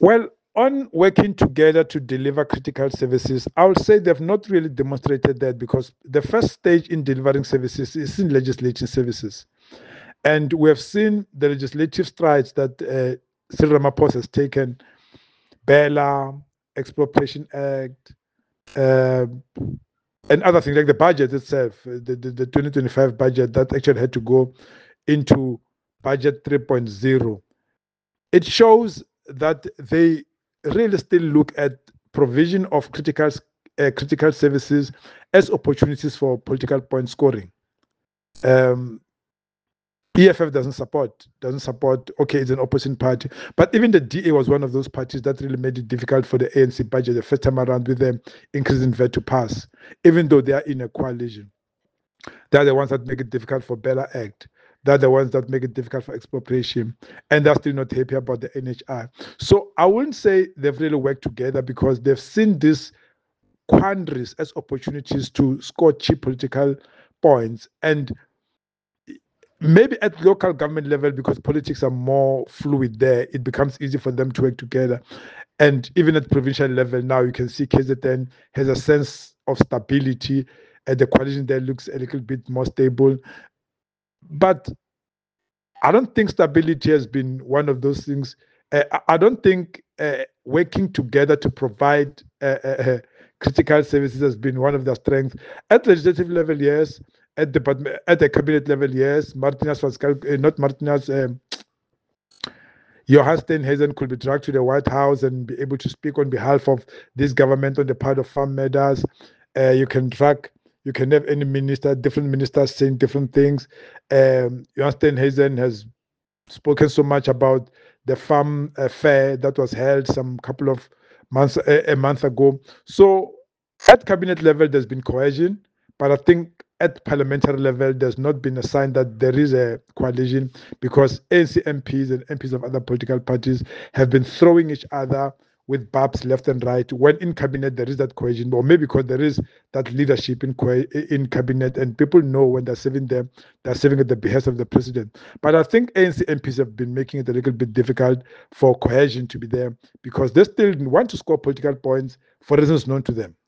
Well, on working together to deliver critical services, I would say they've not really demonstrated that because the first stage in delivering services is in legislating services. And we have seen the legislative strides that Cyril Ramaphosa has taken, Bela, Expropriation Act, uh, and other things like the budget itself, the 2025 budget that actually had to go into budget 3.0. It shows that they really still look at provision of critical services as opportunities for political point scoring. Um, EFF doesn't support. Okay, it's an opposition party, but even the DA was one of those parties that really made it difficult for the ANC budget the first time around with them increasing VAT to pass, even though they are in a coalition. They're the ones that make it difficult for Bella Act. They're the ones that make it difficult for expropriation, and they're still not happy about the NHI. So I wouldn't say they've really worked together because they've seen these quandaries as opportunities to score cheap political points. And maybe at local government level, because politics are more fluid there, it becomes easy for them to work together. And even at provincial level now, you can see KZN has a sense of stability, and the coalition there looks a little bit more stable. But I don't think stability has been one of those things. I don't think working together to provide critical services has been one of their strengths. At legislative level, yes. At the cabinet level, yes. Martinez was not Martinez. Johan Steenhuisen could be dragged to the White House and be able to speak on behalf of this government on the part of farm matters. You can track, you can have any minister, different ministers saying different things. Johan Steenhuisen has spoken so much about the farm fair that was held some couple of months, a month ago. So at cabinet level, there's been cohesion, but I think at parliamentary level, there's not been a sign that there is a coalition because ANC MPs and MPs of other political parties have been throwing each other with barbs left and right. When in cabinet there is that cohesion, or maybe because there is that leadership in cabinet, and people know when they're serving them, they're serving at the behest of the president. But I think ANC MPs have been making it a little bit difficult for cohesion to be there because they still want to score political points for reasons known to them.